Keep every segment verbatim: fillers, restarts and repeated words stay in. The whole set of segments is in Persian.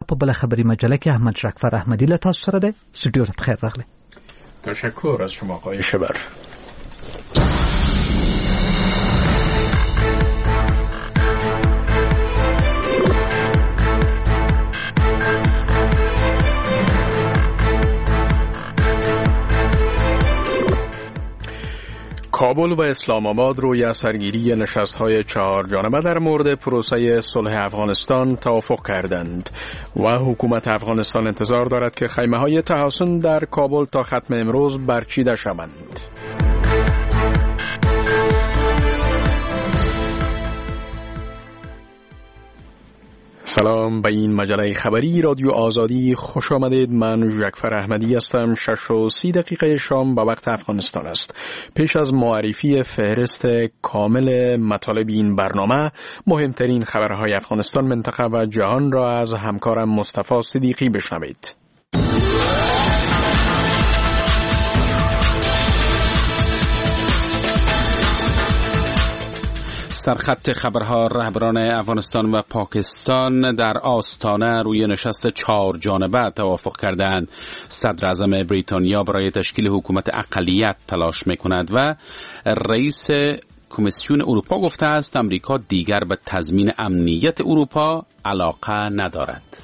په بل خبری مجله کې احمد شکفر احمدی له تاسو سره ده. استودیو ته بخیر راغلی. تشکر از شما آقای شبر. کابل و اسلام آباد روی اثرگیری نشست‌های چهار جانبه در مورد پروسه صلح افغانستان توافق کردند و حکومت افغانستان انتظار دارد که خیمه‌های تحصن در کابل تا ختم امروز برچیده شوند. سلام، به این مجله خبری رادیو آزادی خوش آمدید. من ژکفر احمدی هستم. شش و سی دقیقه شام به وقت افغانستان است. پیش از معرفی فهرست کامل مطالب این برنامه، مهمترین خبرهای افغانستان، منطقه و جهان را از همکارم مصطفی صدیقی بشنوید. سرخط خبرها: رهبران افغانستان و پاکستان در آستانه روی نشست چهار جانبه توافق کردند. صدر اعظم بریتانیا برای تشکیل حکومت اقلیت تلاش می‌کند و رئیس کمیسیون اروپا گفته است امریکا دیگر به تضمین امنیت اروپا علاقه ندارد.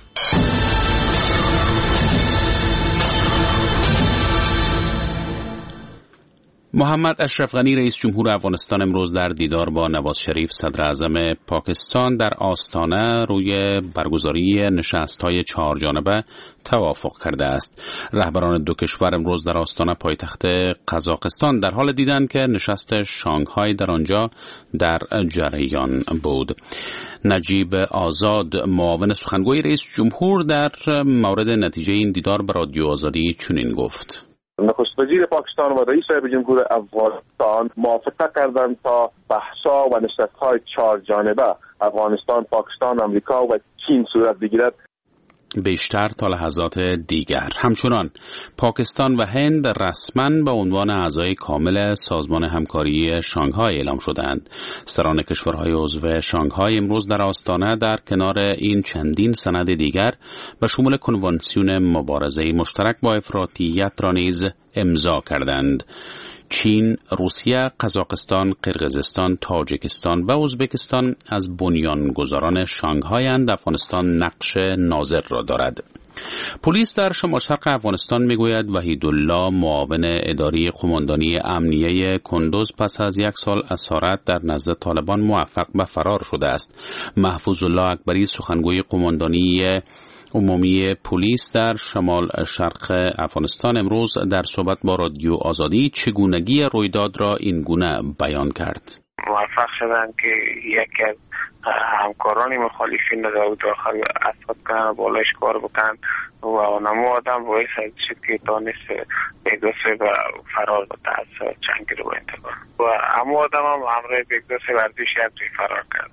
محمد اشرف غنی رئیس جمهور افغانستان امروز در دیدار با نواز شریف صدر اعظم پاکستان در آستانه روی برگزاری نشست‌های چهار جانبه توافق کرده است. رهبران دو کشور امروز در آستانه پایتخت قزاقستان در حال دیدن که نشست شانگهای در آنجا در جریان بود. نجیب آزاد معاون سخنگوی رئیس جمهور در مورد نتیجه این دیدار به رادیو آزادی چنین گفت: نخست وزیر پاکستان و رئیس جمهور افغانستان موافقت کردند تا بحث‌ها و نشست‌های چهار جانبه افغانستان، پاکستان، آمریکا و چین صورت بگیرد بیشتر تا لحظات دیگر. همچنان پاکستان و هند رسما به عنوان اعضای کامل سازمان همکاری شانگهای اعلام شدند. سران کشورهای عضو شانگهای امروز در آستانه در کنار این چندین سند دیگر به شمول کنوانسیون مبارزه مشترک با افراطیت را نیز امضا کردند. چین، روسیه، قزاقستان، قرقیزستان، تاجیکستان و ازبکستان از بنیانگذاران شانگهای اند. افغانستان نقش ناظر را دارد. پلیس در شمال شرق افغانستان میگوید وحیدالله معاون اداری قماندانی امنیه کندوز پس از یک سال اسارت در نزد طالبان موفق به فرار شده است. محفوظ الله اکبری سخنگوی قماندانی عمومی پلیس در شمال شرق افغانستان امروز در صحبت با رادیو آزادی چگونگی رویداد را این گونه بیان کرد: موفق شدند که یکی از همکاران مخالفین را داخل اسد کنند، بالایش کار بکنند و اونمو آدم باعث شد که دانست بیگداسی و فرار بده از جنگ رو انتقال و همو آدم هم همراه بیگداسی ورزش توی فرار کرد.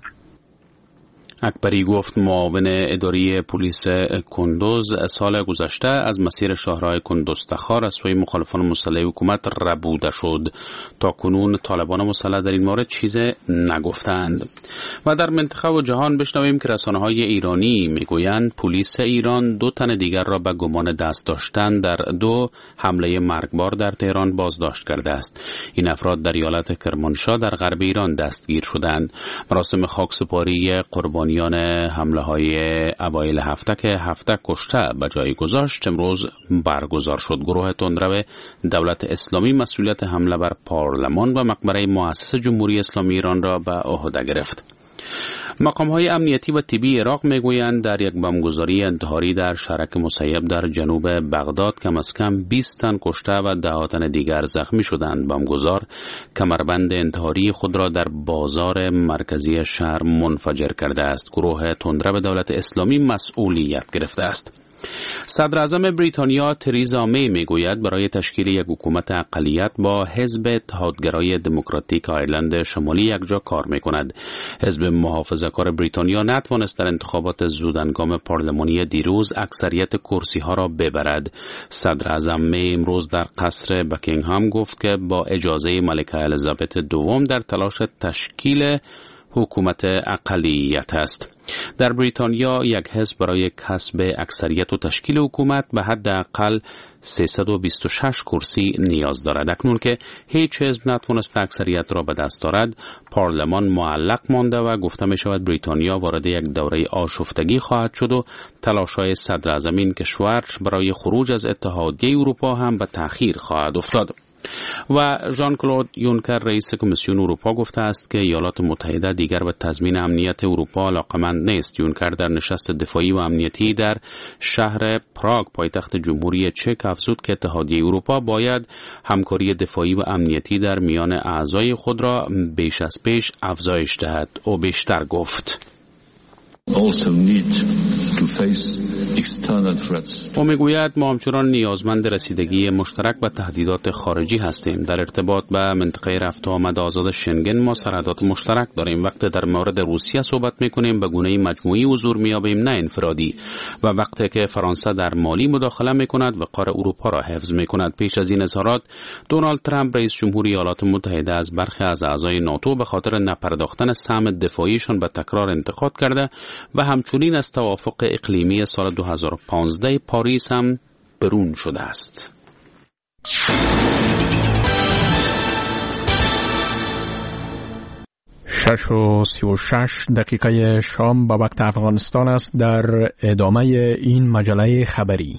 اکبری گفت معاون اداری پلیس کندوز سال گذشته از مسیر شاهراه کندوز تخار از سوی مخالفان مسلح حکومت ربوده شد. تا کنون طالبان مسلح در این مورد چیز نگفتند. و در منطقه و جهان بشنویم که رسانه‌های ایرانی میگویند پلیس ایران دو تن دیگر را به گمان دست داشتن در دو حمله مرگبار در تهران بازداشت کرده است. این افراد در ایالت کرمانشاه در غرب ایران دستگیر شدند. مراسم خاکسپاری قربانی حمله های اوایل هفته که هفته کشته به جای گذاشت امروز برگزار شد. گروه تندرو دولت اسلامی مسئولیت حمله بر پارلمان و مقبره مؤسس جمهوری اسلامی ایران را به عهده گرفت. مقام‌های امنیتی و طبی عراق میگویند در یک بمبگذاری انتحاری در شهرک مسیب در جنوب بغداد کم از کم بیست تن کشته و ده تن دیگر زخمی شدند. بمبگذار کمربند انتحاری خود را در بازار مرکزی شهر منفجر کرده است. گروه تندرو دولت اسلامی مسئولیت گرفته است. صدر اعظم بریتانیا تریزا می میگوید برای تشکیل یک حکومت اقلیت با حزب اتحادگرای دموکراتیک آیرلند شمالی یکجا کار میکند. حزب محافظه‌کار بریتانیا نتوانست در انتخابات زودهنگام پارلمانی دیروز اکثریت کرسی ها را ببرد. صدر اعظم می امروز در قصر بکینگهام گفت که با اجازه ملکه الیزابت دوم در تلاش تشکیل حکومت اقلیت است. در بریتانیا یک حزب برای کسب اکثریت و تشکیل حکومت به حداقل سیصد و بیست و شش کرسی نیاز دارد. اکنون که هیچ حزب نتوانست اکثریت را به دست دارد، پارلمان معلق مانده و گفته می شود بریتانیا وارد یک دوره آشفتگی خواهد شد و تلاش‌های صدر اعظم این کشور برای خروج از اتحادیه اروپا هم به تأخیر خواهد افتاد. و ژان کلود یونکر رئیس کمیسیون اروپا گفته است که ایالات متحده دیگر به تضمین امنیت اروپا علاقمند نیست. یونکر در نشست دفاعی و امنیتی در شهر پراگ پایتخت جمهوری چک افزود که اتحادیه اروپا باید همکاری دفاعی و امنیتی در میان اعضای خود را بیش از پیش افزایش دهد. او بیشتر گفت also need to face external threats. او میگوید ما همچنان نیازمند رسیدگی مشترک به تهدیدات خارجی هستیم. در ارتباط به منطقه رفت و آمد آزاد شنگن ما سرحدات مشترک داریم. وقتی در مورد روسیه صحبت میکنیم به گونه مجموعی حضور میابیم نه انفرادی. و وقتی که فرانسه در مالی مداخله میکند وقار اروپا را حفظ میکند. پیش از این اظهارات دونالد ترامپ رئیس جمهوری ایالات متحده از برخی از اعضای ناتو به خاطر نپرداختن سهم دفاعیشان به تکرار انتقاد کرده و همچنین از توافق اقلیمی سال دو هزار و پانزده پاریس هم برون شده است. شش و سی و شش دقیقه شام به وقت افغانستان است. در ادامه این مجله خبری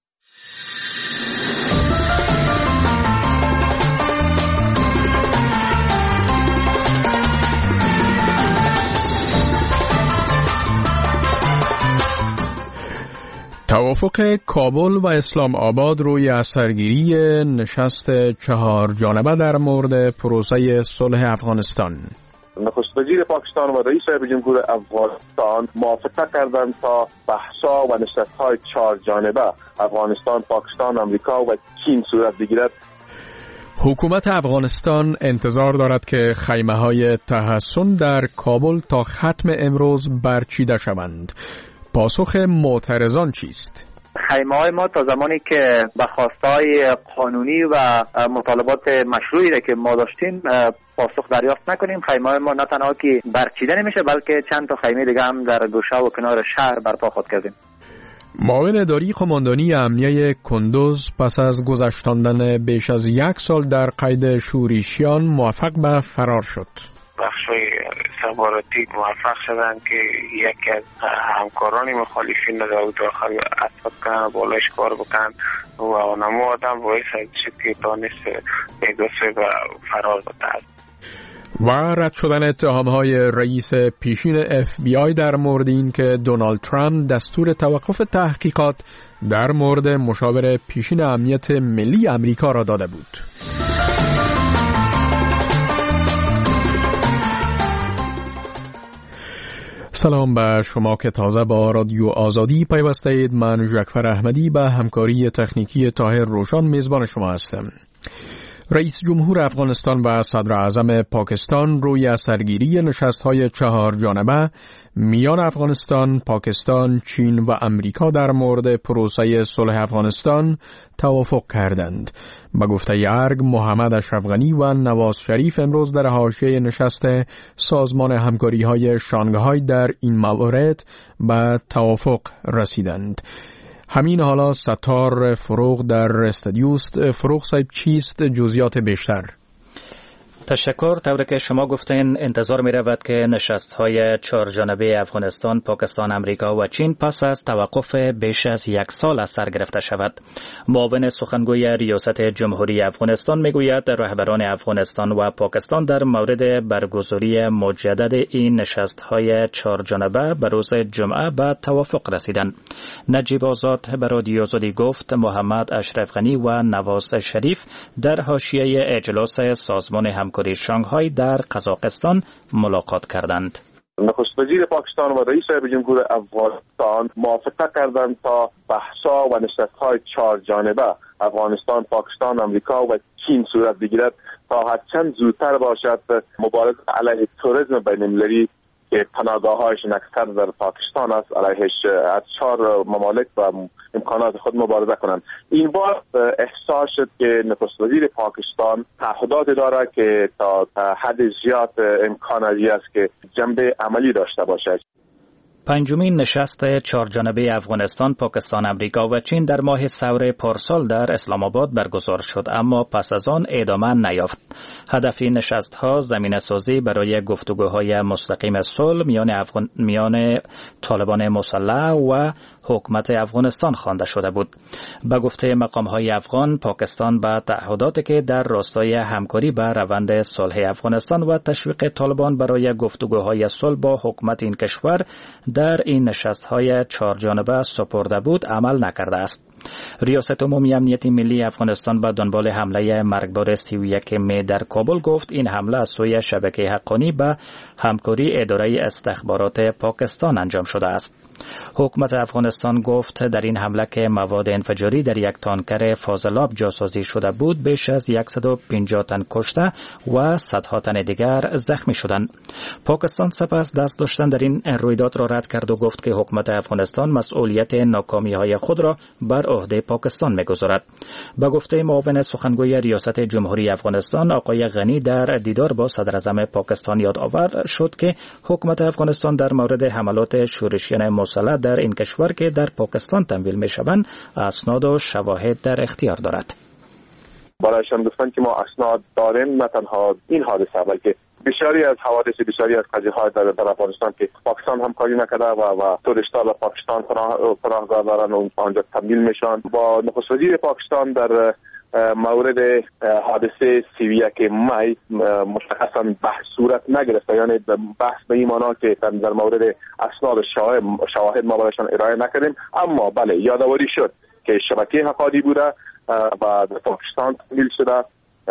توافق کابل و اسلام آباد روی اثرگیری نشست چهار جانبه در مورد پروسه صلح افغانستان. نخست وزیر پاکستان و رئیس جمهور افغانستان موافقت کردند تا بحث‌ها و نشست‌های چهار جانبه افغانستان، پاکستان، آمریکا و چین صورت بگیرد. حکومت افغانستان انتظار دارد که خیمه‌های تحصن در کابل تا ختم امروز برچیده شوند. پاسخ معترضان چیست؟ خیمه های ما تا زمانی که به خواستهای قانونی و مطالبات مشروعی را که ما داشتیم پاسخ دریافت نکنیم، خیمه های ما نه تنها که برچیده نمیشه بلکه چند تا خیمه دیگه هم در گوشه و کنار شهر برپا خود کردیم. معاون اداری قماندانی امنیه کندوز پس از گذشتاندن بیش از یک سال در قید شورشیان موفق به فرار شد. بخشای استخباراتی موفق شدن که یکی از همکاران مخالفین را داخل اسد کنن، بالایش کار بکنن و نمو آدم باعث شد که دانست پیداست و فرار بده. و رد شدن اتهام‌های رئیس پیشین اف بی آی در مورد این که دونالد ترامپ دستور توقف تحقیقات در مورد مشاور پیشین امنیت ملی امریکا را داده بود. سلام به شما که تازه با رادیو آزادی پیوسته اید. من ژکفر احمدی به همکاری تکنیکی طاهر روشان میزبان شما هستم. رئیس جمهور افغانستان و صدر اعظم پاکستان روی اثرگیری نشست‌های چهار جانبه میان افغانستان، پاکستان، چین و امریکا در مورد پروسه صلح افغانستان توافق کردند. به گفته ارگ محمد اشرف غنی و نواز شریف امروز در حاشیه نشست سازمان همکاری‌های شانگهای در این موارد به توافق رسیدند. همین حالا ستار فروغ در استودیوست. فروغ صاحب چیست جزئیات بیشتر؟ تشکر. طوری که شما گفتین انتظار می رود که نشست های چهار جانبه افغانستان، پاکستان، امریکا و چین پس از توقف بیش از یک سال از سر گرفته شود. معاون سخنگوی ریاست جمهوری افغانستان می گوید رهبران افغانستان و پاکستان در مورد برگزاری مجدد این نشست های چهار جانبه به روز جمعه به توافق رسیدند. نجیب آزاد به رادیو آزادی گفت محمد اشرف غنی و نواز شریف در حاشیه اجلاس سازمان همکاری شانگهای در قزاقستان ملاقات کردند. نخست وزیر پاکستان و رئیس جمهور افغانستان موافقت کردند تا بحث‌ها و نشست‌های چهار جانبه افغانستان، پاکستان، آمریکا و چین صورت بگیرد تا هرچند زودتر باشد مبارزه علیه تروریسم بین‌المللی که پناهگاه‌هایشون اکثر در پاکستان است علیهش از چهار ممالک و امکانات خود مبارزه کنند. این بار احساس شد که نخست وزیر پاکستان تعهدات داره که تا حد زیاد امکان است که جنبه عملی داشته باشد. پنجمین نشست چهارجانبه افغانستان، پاکستان، امریکا و چین در ماه سور پارسال در اسلام آباد برگزار شد، اما پس از آن ادامه نیافت. هدف این نشست‌ها زمینه سازی برای گفتگوهای مستقیم صلح میان افغان... میان طالبان مسلح و حکومت افغانستان خوانده شده بود. به گفته مقام‌های افغان، پاکستان با تعهداتی که در راستای همکاری به روند صلح افغانستان و تشویق طالبان برای گفتگوهای صلح با حکومت این کشور در این نشست‌های چهارجانبه سپرده بود عمل نکرده است. ریاست عمومی امنیت ملی افغانستان به دنبال حمله مرگبار سی و یک می در کابل گفت این حمله از سوی شبکه حقانی به همکاری اداره استخبارات پاکستان انجام شده است. حکومت افغانستان گفت در این حمله که مواد انفجاری در یک تانکر فاضلاب جاسازی شده بود، بیش از صد و پنجاه تن کشته و صدها تن دیگر زخمی شدند. پاکستان سپس دست داشتن در این رویداد را رد کرد و گفت که حکومت افغانستان مسئولیت ناکامی‌های خود را بر عهده پاکستان می‌گذارد. به گفته معاون سخنگوی ریاست جمهوری افغانستان آقای غنی در دیدار با صدر اعظم پاکستان یادآور شد که حکومت افغانستان در مورد حملات شورشیان مسلح در این کشور که در پاکستان تمویل می‌شوند اسناد و شواهد در اختیار دارد. برایشان گفتن که ما اسناد داریم، نه تنها این حادثه بلکه بسیاری از حوادث بسیاری از قضیه‌ها در, در افغانستان که پاکستان همکاری نکرده و و توریست‌ها به پاکستان پناه پناهگاه دارن و آنجا تمویل میشن. با نخست وزیر پاکستان در مورد حادثه سی و یک می مشخصا بحث صورت نگرفته، یعنی بحث به این معنا که در مورد اسناد شواهد شواهد ما برایشان ارائه نکردیم، اما بله یادآوری شد که شبکه حقانی بوده و در پاکستان تمویل شده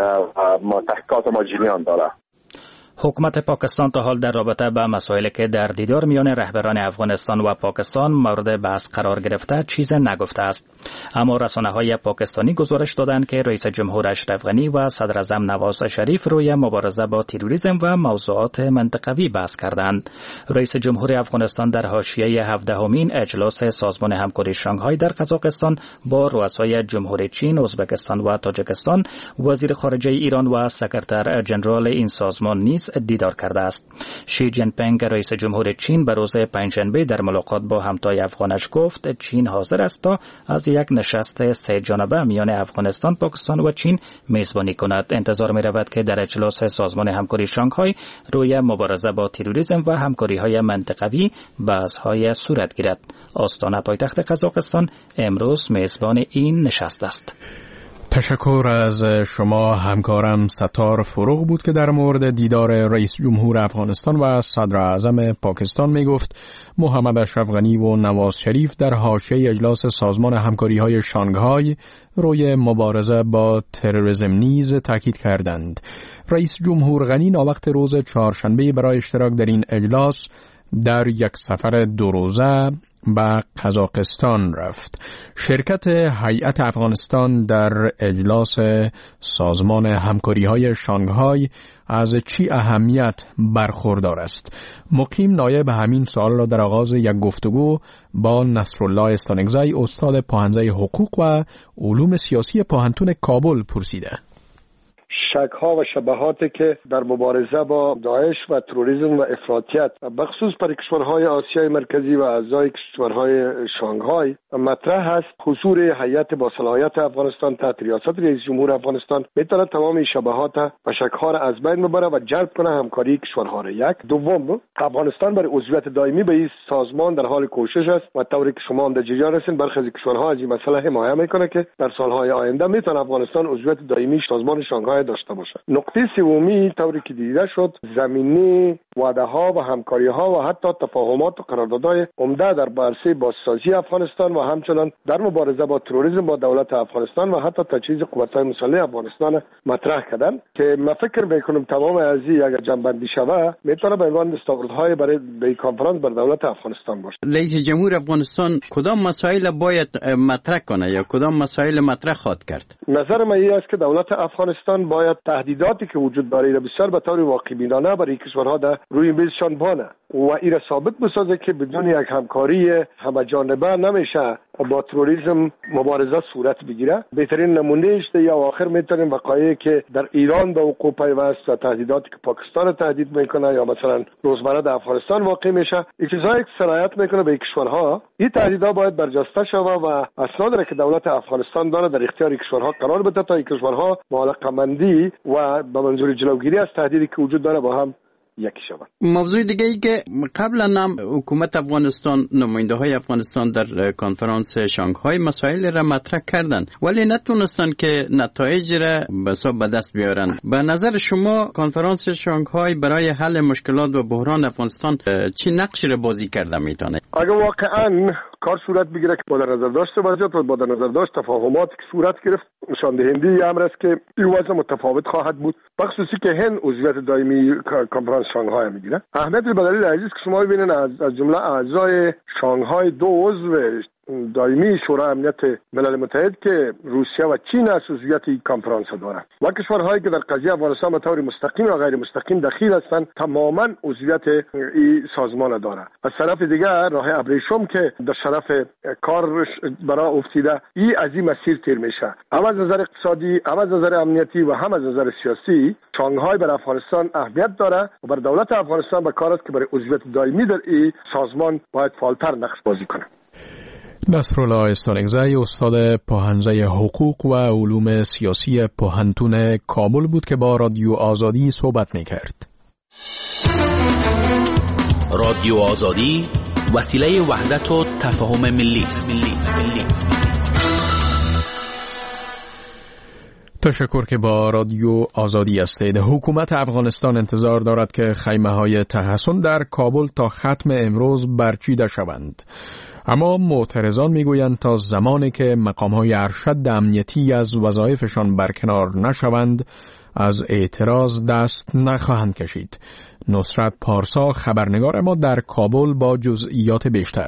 و تحقیقات ما جریان داره. حکومت پاکستان تا حال در رابطه با مسائلی که در دیدار میان رهبران افغانستان و پاکستان مورد بحث قرار گرفته چیز نگفته است، اما رسانه‌های پاکستانی گزارش دادند که رئیس جمهور اشرف غنی و صدر اعظم نواز شریف روی مبارزه با تروریسم و موضوعات منطقوی بحث کردند. رئیس جمهور افغانستان در حاشیه هفدهمین اجلاس سازمان همکاری شانگهای در قزاقستان با رؤسای جمهوری چین، ازبکستان و تاجیکستان، وزیر خارجه ایران و سکرتر ژنرال این سازمان نیز دیدار کرده است. شی جین پینگ رئیس جمهور چین به روز پنجشنبه در ملاقات با همتای افغانش گفت چین حاضر است تا از یک نشست سه جانبه میان افغانستان، پاکستان و چین میزبانی کند. انتظار می رود که در اجلاس سازمان همکاری شانگهای روی مبارزه با تروریسم و همکاری‌های منطقوی بحث‌های صورت گیرد. آستانه پایتخت قزاقستان امروز میزبان این نشست است. تشکر از شما همکارم ستار فروغ بود که در مورد دیدار رئیس جمهور افغانستان و صدر اعظم پاکستان می گفت. محمد اشرف غنی و نواز شریف در حاشیه اجلاس سازمان همکاری‌های شانگهای روی مبارزه با تروریسم نیز تاکید کردند. رئیس جمهور غنی ناوقت روز چهارشنبه برای اشتراک در این اجلاس در یک سفر دو روزه به قزاقستان رفت. شرکت هیئت افغانستان در اجلاس سازمان همکاری‌های شانگهای از چی اهمیت برخوردار است؟ مقیم نایب همین سوال را در آغاز یک گفتگو با نصرالله استانگزی استاد پاهنزه حقوق و علوم سیاسی پاهنتون کابل پرسیده. شک‌ها و شبهاتی که در مبارزه با داعش و تروریسم و افراطیت بخصوص برای کشورهای آسیای مرکزی و اعضای کشورهای شانگهای مطرح است، حضور هیئت با صلاحیت افغانستان تحت ریاست رئیس جمهور افغانستان میتواند تمام این شبهات و شک‌ها را از بین ببره و جلب کنه همکاری کشورها را. یک دوم، افغانستان برای عضویت دائمی به این سازمان در حال کوشش است و طوری که شما هم در جریان هستین برخی از کشورها از این مسئله حمایت میکنه که در سالهای آینده میتونه افغانستان عضویت دائمی سازمان شانگهای داشته باشه. نقطه سومی طوری که دیده شد زمینی وعده‌ها و همکاری‌ها و حتی تفاهمات و قراردادهای عمده در عرصه بازسازی افغانستان و همچنان در مبارزه با تروریسم با دولت افغانستان و حتی تجهیز قوت‌های مسلح افغانستان مطرح کردن که من فکر می‌کنم تمام از این اگر جنبندی شود میتونه به عنوان دستاوردهای برای به کنفرانس بر دولت افغانستان باشه. رئیس جمهور افغانستان کدام مسائل باید مطرح کنه یا کدام مسائل مطرح خواهد کرد؟ نظر من این است که دولت افغانستان باید باید تهدیداتی که وجود داره بسیار به طور واقع بینانه برای کشورها در روی میزشان بانه و این را ثابت بسازه که بدون یک همکاری همه جانبه نمیشه با تروریسم مبارزه صورت بگیره. بهترین نمونه است یا آخر میتونیم وقایعی که در ایران به وقوع پیوست و تهدیداتی که پاکستان تهدید میکنه یا مثلا روزمره در افغانستان واقع میشه، این چیزایی که سرایت میکنه به کشورها. این تهدیدها باید برجسته شود و اسنادی را که دولت افغانستان داره در اختیار کشورها قرار بده تا این کشورها با علاقه‌مندی و به منظور جلوگیری از تهدیدی که وجود داره با هم یکی شود. موضوع دیگه ای که قبلا هم حکومت افغانستان، نماینده های افغانستان در کنفرانس شانگهای مسائل را مطرح کردند ولی نتونستن که نتایج را به حساب به دست بیارن. به نظر شما کنفرانس شانگهای برای حل مشکلات و بحران افغانستان چی نقشی را بازی کرده میتونه؟ اگر واقعا کار صورت بگیره که با در نظر داشته وضعیت و با در نظر داشت تفاهمات که صورت گرفت، نشان دهنده امر است که این وضع متفاوت خواهد بود، بخصوصی که هند عضویت دائمی کنفرانس شانگهای میگیره. اهمیت به دلیل عزیز که شما ببینید از از جمله اعضای شانگهای دو عضو دائمی شورای امنیت ملل متحد که روسیه و چین از عضویت این کنفرانس دارند و کشورهایی که در قضیه افغانستان به طور مستقیم و غیر مستقیم دخیل هستند تماما عضویت این سازمان دارند. از طرف دیگر راه ابریشم که در شرف کار برای افتیده این از این مسیر تیر میشه، هم از نظر اقتصادی، هم از نظر امنیتی و هم از نظر سیاسی. شانگهای بر افغانستان اهمیت داره و بر دولت افغانستان به کار است که برای عضویت دائمی در این سازمان باید فعالتر نقش بازی کنه. نصرالله استانگزی، استاد پوهنځی حقوق و علوم سیاسی پوهنتون کابل بود که با رادیو آزادی صحبت میکرد. رادیو آزادی وسیله وحدت و تفاهم ملی است. تشکر که با رادیو آزادی هستید. حکومت افغانستان انتظار دارد که خیمه‌های تحصن در کابل تا ختم امروز برچیده شوند. اما معترضان میگویند تا زمانی که مقام‌های ارشد امنیتی از وظایفشان برکنار نشوند از اعتراض دست نخواهند کشید. نصرت پارسا خبرنگار ما در کابل با جزئیات بیشتر.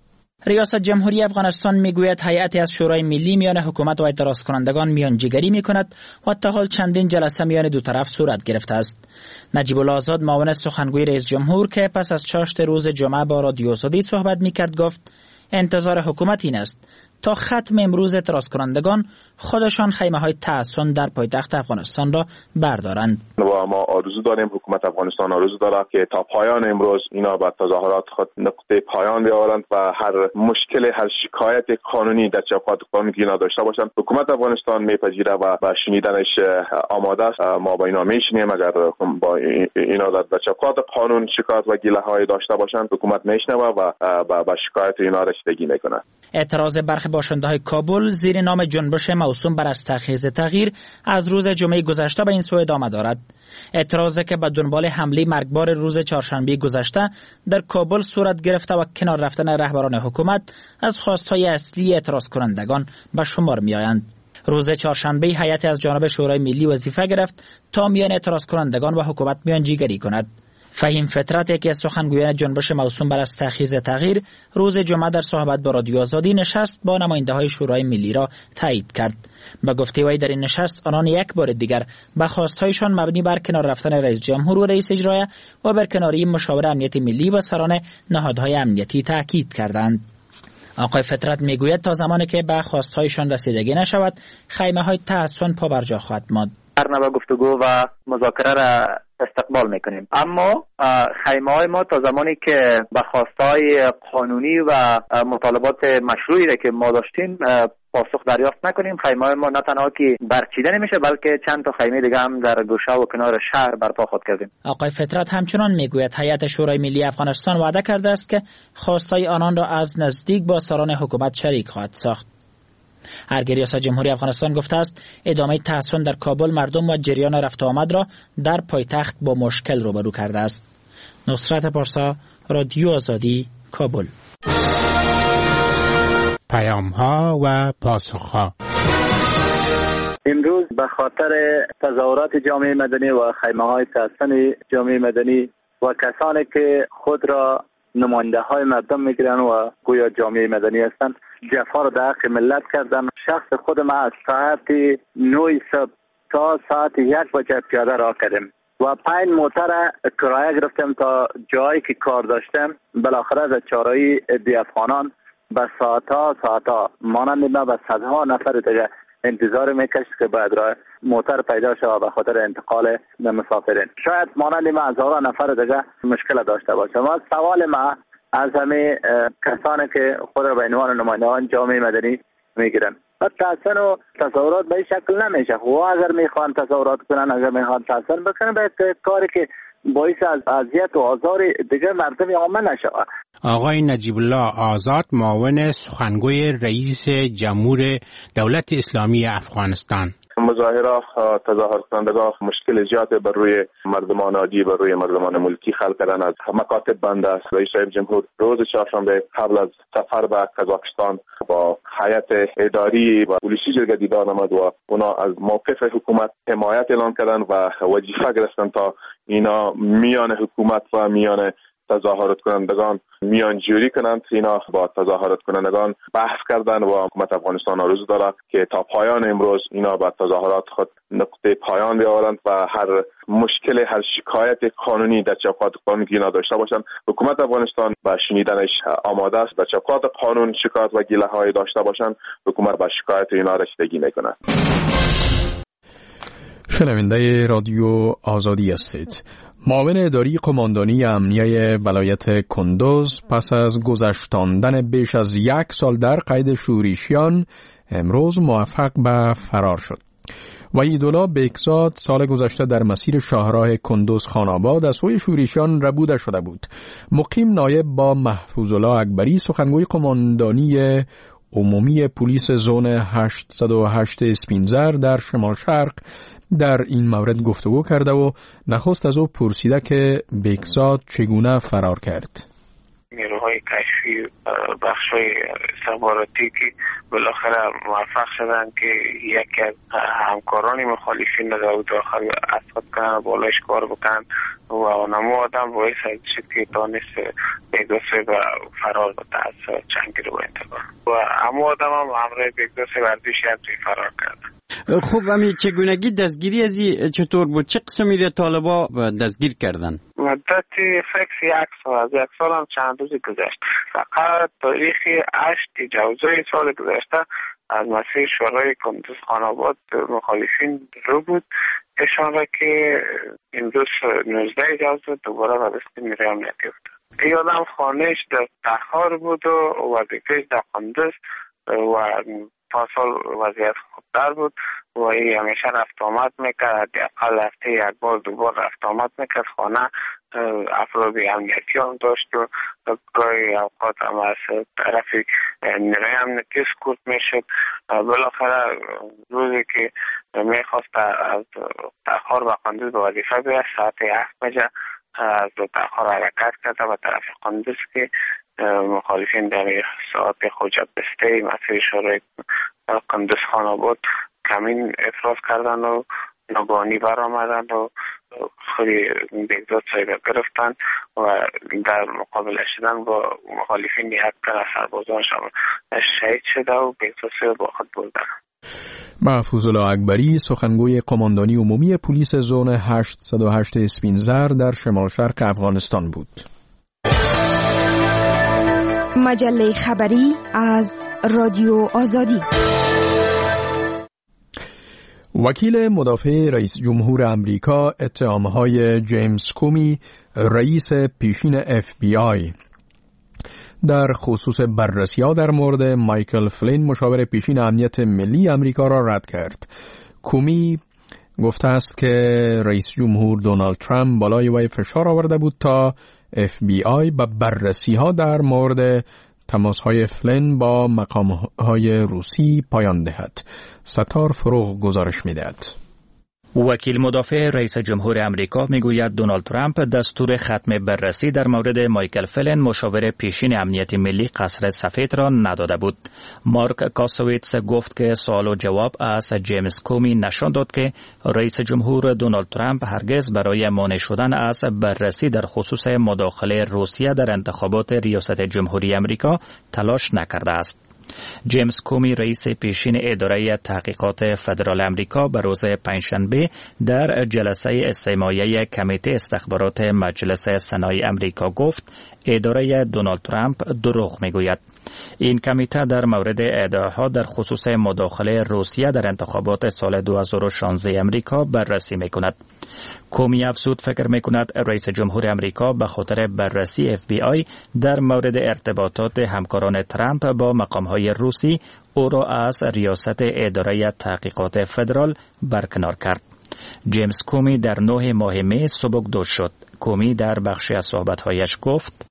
ریاست جمهوری افغانستان میگوید هیئتی از شورای ملی میان حکومت و اعتراض کنندگان میانجیگری میکند و تا حال چندین جلسه میان دو طرف صورت گرفته است. نجیب الله آزاد معاون سخنگوی رئیس جمهور که پس از چاشت روز جمعه با رادیو آزادی صحبت میکرد گفت انتظار حکومت این است تا ختم امروز اعتراض کنندگان خودشان خیمه‌های تحصن در پایتخت افغانستان را بردارند. و ما آرزو داریم، حکومت افغانستان آرزو دارد که تا پایان امروز اینا با تظاهرات خود نقطه پایان بیاورند و هر مشکل، هر شکایت قانونی در چوکات قانونی اینا داشته باشند. حکومت افغانستان میپذیره و با شنیدنش آماده است. ما با اینا میشنیم. اگر با اینا در چوکات قانون شکایت و گله‌های داشته باشند حکومت میشنوه و با شکایت اینا رسیدگی میکنه. اعتراض برخی باشنده‌های کابل زیر نام جنبش موسوم بر استخیز تغییر از روز جمعه گذشته به این سو ادامه دارد. اعتراضی که به دنبال حمله مرگبار روز چهارشنبه گذشته در کابل صورت گرفته و کنار رفتن رهبران حکومت از خواستهای اصلی اعتراض کنندگان به شمار می‌آیند. روز چهارشنبه هیئت از جانب شورای ملی وظیفه گرفت تا میان اعتراض کنندگان و حکومت میانجیگری کند. فهیم فطرت، یکی از سخنگویان جنبش موسوم بر استخیز تغییر، روز جمعه در صحبت با رادیو آزادی نشست با نماینده‌های شورای ملی را تایید کرد. به گفته وی در این نشست آنان یک بار دیگر به خواستهایشان مبنی بر کنار رفتن رئیس جمهور و رئیس اجرایی و برکناری مشاور امنیت ملی و سران نهادهای امنیتی تاکید کردند. آقای فطرت میگوید تا زمانی که به خواستهایشان رسیدگی نشود خیمه‌های تحصن پابرجا خواهد ماند. هر نوع گفتگو و مذاکره را استقبال میکنیم، اما خیمه های ما تا زمانی که به خواستهای قانونی و مطالبات مشروعی را که ما داشتیم پاسخ دریافت نکنیم، خیمه های ما نه تنها که برچیده نمیشه بلکه چند تا خیمه دیگه هم در گوشه و کنار شهر برپا خود کردیم. آقای فطرت همچنان میگوید هیئت شورای ملی افغانستان وعده کرده است که خواستهای آنان را از نزدیک با سران حکومت شریک خواهد ساخت. هرگاه ریاست جمهوری افغانستان گفته است ادامه تحصن در کابل مردم و جریان رفت و آمد را در پایتخت با مشکل روبرو کرده است. نصرت پارسا، رادیو آزادی، کابل. پیام‌ها و پاسخ‌ها. امروز به خاطر تظاهرات جامعه مدنی و خیمه‌های تحصن جامعه مدنی و کسانی که خود را نماینده های مردم میگیرن و گویا جامعه مدنی هستند جفا را در حق ملت کردن. شخص خود ما از ساعت نه صبح تا ساعت یک بجه پیاده راه کردیم و پنج موتر کرایه گرفتیم تا جایی که کار داشتیم. بالاخره از چهارراه دی افغانان به ساعتها ساعتها مانند ما به صدها نفر دیگه انتظار میکشید که باید راه موتر پیدا شود به خاطر انتقال مسافرین. شاید مانند ما هزارها نفر دیگه مشکل داشته باشه. و سوال ما از همه کسانی که خود را به عنوان نمایندگان جامعه مدنی میگیرن، تحسن و تصورات به این شکل نمیشه. و اگر میخوان تصورات کنن، اگر میخوان تحسن بکنن، باید کاری که باعث از اذیت و آزار دیگر مردم عامه نشود. آقای نجیب الله آزاد، معاون سخنگوی رئیس جمهور دولت اسلامی افغانستان: مظاهره تظاهر کنندگان مشکل زیاد بر روی مردمان عادی، بر روی مردمان ملکی خلق کردن. از مکاتب بند است. رئیس جمهور روز چهارشنبه قبل از سفر به قزاقستان با هیئت اداری و پلیسی جرگه دیدار نمود و اونا از موقف حکومت حمایت اعلان کردن و وظیفه گرفتن تا اینا میان حکومت و میان تظاهرات کنندگان میان جوری کنند. اینا با تظاهرات کنندگان بحث کردن و حکومت افغانستان آرزو داره که تا پایان امروز اینا با تظاهرات خود نقطه پایان بیاورند و هر مشکل، هر شکایت قانونی در چوکات قانون اینا داشته باشند. حکومت افغانستان با شنیدنش آماده است. در چوکات قانون شکایت و گله های داشته باشند، حکومت با شکایت اینا رسیدگی میکند. شنونده رادیو آزادی هستید. معاون اداری قماندانی امنیه ولایت کندوز پس از گذشتاندن بیش از یک سال در قید شورشیان امروز موفق به فرار شد. وحیدالله بیکزاد سال گذشته در مسیر شاهراه کندوز خاناباد از سوی شورشیان ربوده شده بود. مقیم نایب با محفوظ الله اکبری سخنگوی قماندانی عمومی پلیس زون هشتصد و هشت اسپینزر در شمال شرق در این مورد گفتگو کرده و نخست از او پرسیده که بیکزاد چگونه فرار کرد. نیروهای کشفی بخشای استخباراتی که بالاخره موفق شدن که یکی از همکاران مخالفین را داخل اسقاط کنن و بالایش کار بکنن و نمو آدم باعث شد که دانست بیگداسی و فرار بده از جنگی رو انتقال و همو آدم هم همراه بیگداسی وردیش یکی فرار کردن. خب همین چگونگی دستگیری از این چطور بود؟ چه قسمی را طالبا دستگیر کردن؟ مدتی فکس یک سال، از یک سال هم چند روزی گذشت. فقط تاریخ هشت جوزای سال گذشته از مسیر شورای کندوز خاناباد مخالفین رو بود اشان را که امروز نوزده جوزا دوباره به دست نیروی امنیتی افتاد. این آدم خانهش در تخار بود و وظیفه‌اش در کندوز و پاسال وضعیت خوبتر بود و این همیشه رفت آمد میکرد. اقل هفته یک بار دو بار رفت آمد میکرد. خانه افراد امنیتی هم داشت و گاهی اوقات هم از طرف نیروی امنیتی اسکورت میشد. بالاخره روزی که میخواست از تخار و کندوز به وظیفه بیاد ساعت هفت بجه از تخار حرکت کرده و طرف کندوز که مخالفین در ساعت خوجت بسته مسیر شورای کندوز خاناباد کمین افراز کردن و ناگهانی برآمدن و خودی بیگزاد سایبر گرفتن و در مقابله شدن با مخالفین یک تن از سربازانشان شهید شده و بیگزاد سایبر با خود بردن. محفوظ الله اکبری سخنگوی قماندانی عمومی پلیس زون هشتصد و هشت اسپینزر در شمال شرق افغانستان بود. مجله خبری از رادیو آزادی. وکیل مدافع رئیس جمهور امریکا اتهامهای جیمز کومی رئیس پیشین اف بی آی در خصوص بررسی‌ها در مورد مایکل فلین مشاور پیشین امنیت ملی امریکا را رد کرد. کومی گفته است که رئیس جمهور دونالد ترامپ بالای وی فشار آورده بود تا اف بی آی به بررسی‌ها در مورد تماس‌های فلین با مقام‌های روسی پایان دهد. ستار فروغ گزارش می‌دهد. وکیل مدافع رئیس جمهور امریکا میگوید دونالد ترامپ دستور ختم بررسی در مورد مایکل فلین مشاور پیشین امنیت ملی قصر سفید را نداده بود. مارک کاسویتس گفت که سوال و جواب از جیمز کومی نشان داد که رئیس جمهور دونالد ترامپ هرگز برای مانع شدن از بررسی در خصوص مداخله روسیه در انتخابات ریاست جمهوری امریکا تلاش نکرده است. جیمز کومی رئیس پیشین اداره تحقیقات فدرال امریکا به روز پنجشنبه در جلسه استماعیه کمیته استخبارات مجلس سنای امریکا گفت اداره دونالد ترامپ دروغ میگوید. این کمیته در مورد ادعاها در خصوص مداخله روسیه در انتخابات سال دو هزار و شانزده امریکا بررسی میکند. کومی افزود فکر میکند رئیس جمهور امریکا به خاطر بررسی اف بی آی در مورد ارتباطات همکاران ترامپ با مقامهای روسی او را از ریاست اداره تحقیقات فدرال برکنار کرد. جیمز کومی در نه ماه می سبکدوش شد. کومی در بخشی از صحبت‌هایش گفت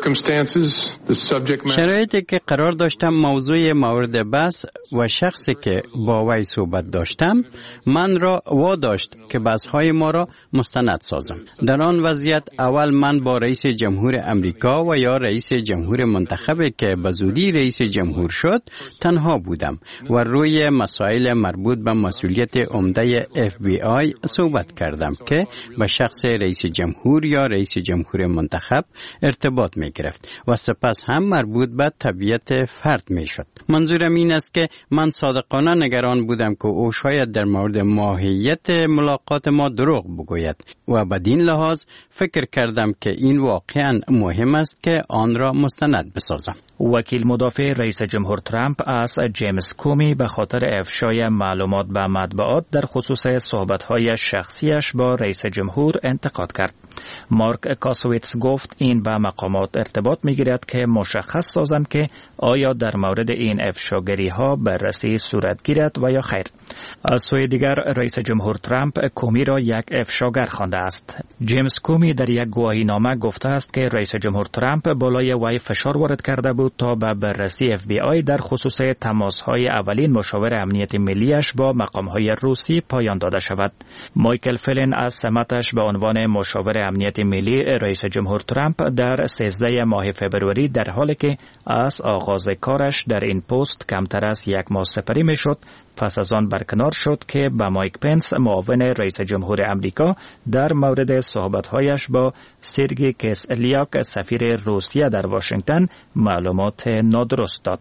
شرایطی که قرار داشتم موضوع مورد بحث و شخصی که با وی صحبت داشتم من را واداشت که بحث‌های ما را مستند سازم. در آن وضعیت اول من با رئیس جمهور امریکا و یا رئیس جمهور منتخبی که به زودی رئیس جمهور شد تنها بودم و روی مسائل مربوط به مسئولیت عمده اف بی آی صحبت کردم که به شخص رئیس جمهور یا رئیس جمهور منتخب ارتباط می گرفت و سپس هم مربوط به طبیعت فرد می شد. منظورم این است که من صادقانه نگران بودم که او شاید در مورد ماهیت ملاقات ما دروغ بگوید و بدین لحاظ فکر کردم که این واقعا مهم است که آن را مستند بسازم. وکیل مدافع رئیس جمهور ترامپ از جیمز کومی به خاطر افشای معلومات به مطبوعات در خصوص صحبت‌های شخصیش با رئیس جمهور انتقاد کرد. مارک کاسویتس گفت این به مقامات ارتباط می‌گیرد که مشخص سازند که آیا در مورد این افشاگری‌ها بررسی صورت گیرد و یا خیر. از سوی دیگر رئیس جمهور ترامپ کومی را یک افشاگر خوانده است. جیمز کومی در یک گواهینامه گفته است که رئیس جمهور ترامپ بالای وی فشار وارد کرده بود تا به بررسی اف بی آی در خصوص تماس‌های اولین مشاور امنیت ملیش با مقام‌های روسی پایان داده شود. مایکل فلین از سمتش به عنوان مشاور امنیت ملی رئیس جمهور ترامپ در سیزده ماه فبروری در حالی که از آغاز کارش در این پست کمتر از یک ماه سپری میشد پس از آن برکنار شد که به مایک پنس معاون رئیس جمهور امریکا در مورد صحبت‌هایش با سرگئی کسلیاک سفیر روسیه در واشنگتن معلومات نادرست داد.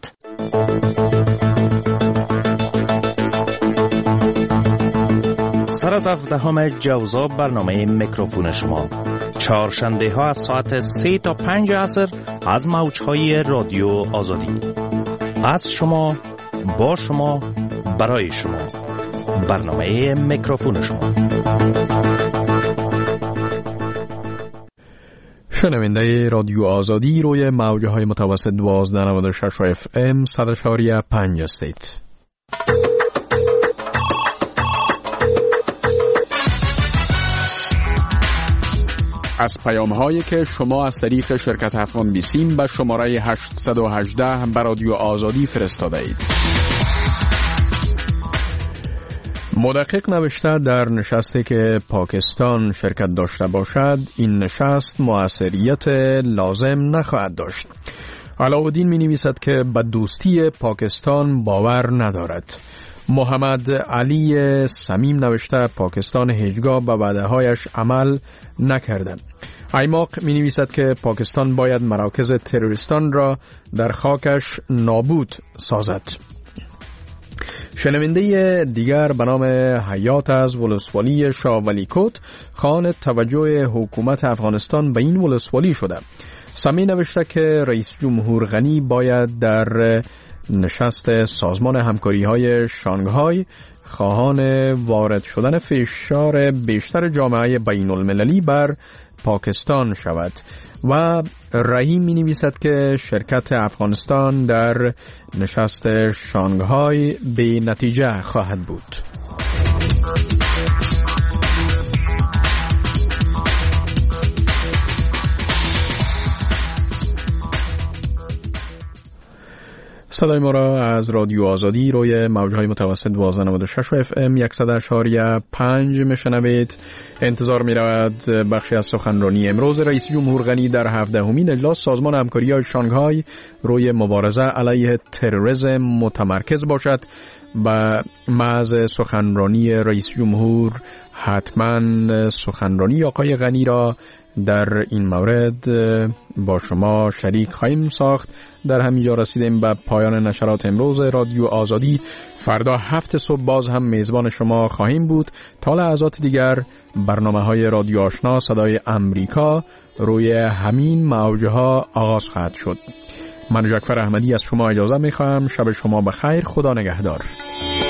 سر از هفدهم جوزا برنامه میکروفون شما چهارشنبه ها از ساعت سه تا پنج عصر از موجهای رادیو آزادی. از شما، با شما، برای شما. برنامه میکروفون شما. شنونده رادیو آزادی روی موجه های متوسط دوازده نود و شش اف ام صد و چهار پنج استیت. از پیام هایی که شما از طریق شرکت افغان بیسیم به شماره هشت یک هشت به رادیو آزادی فرستاده اید. مدقق نوشته در نشستی که پاکستان شرکت داشته باشد این نشست مؤثریت لازم نخواهد داشت. علاءالدین می نویسد که به دوستی پاکستان باور ندارد. محمد علی صمیم نوشته پاکستان هیچگاه به وعده‌هایش عمل نکرده. ایماق می نویسد که پاکستان باید مراکز تروریستان را در خاکش نابود سازد. شنونده دیگر به نام حیات از ولسوالی شاه ولی کوت خوان توجه حکومت افغانستان به این ولسوالی شده. سمی نوشته که رئیس جمهور غنی باید در نشست سازمان همکاری های شانگهای خواهان وارد شدن فشار بیشتر جامعه بین المللی بر پاکستان شود و رحیم می نویسد که شرکت افغانستان در نشست شانگهای به نتیجه خواهد بود. صدای ما را از رادیو آزادی روی موجهای متوسط دوازده نود و شش اف ام صد و اشاره پنج میشنوید. انتظار می رود بخشی از سخنرانی امروز رئیس جمهور غنی در هفدهمین اجلاس سازمان همکاری شانگهای روی مبارزه علیه تروریسم متمرکز باشد. و محض سخنرانی رئیس جمهور حتما سخنرانی آقای غنی را در این مورد با شما شریک خواهیم ساخت. در همینجا رسیدیم به پایان نشرات امروز رادیو آزادی. فردا هفت صبح باز هم میزبان شما خواهیم بود. تا لحظات دیگر برنامه های رادیو آشنا صدای امریکا روی همین موجها آغاز خواهد شد. من جعفر احمدی از شما اجازه میخواهم. شب شما بخیر. خدا نگهدار.